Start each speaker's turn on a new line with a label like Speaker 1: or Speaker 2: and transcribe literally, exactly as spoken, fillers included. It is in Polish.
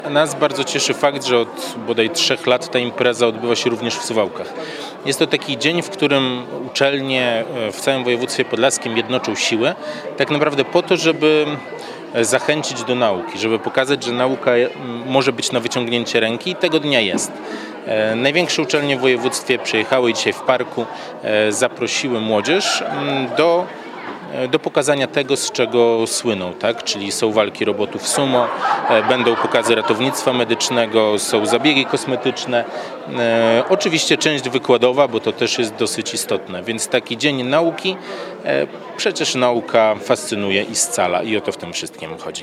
Speaker 1: Nas bardzo cieszy fakt, że od bodaj trzech lat ta impreza odbywa się również w Suwałkach. Jest to taki dzień, w którym uczelnie w całym województwie podlaskim jednoczą siły, tak naprawdę po to, żeby zachęcić do nauki, żeby pokazać, że nauka może być na wyciągnięcie ręki i tego dnia jest. Największe uczelnie w województwie przyjechały dzisiaj w parku, zaprosiły młodzież do do pokazania tego, z czego słyną, tak? Czyli są walki robotów sumo, będą pokazy ratownictwa medycznego, są zabiegi kosmetyczne, e, oczywiście część wykładowa, bo to też jest dosyć istotne, więc taki dzień nauki, e, przecież nauka fascynuje i scala i o to w tym wszystkim chodzi.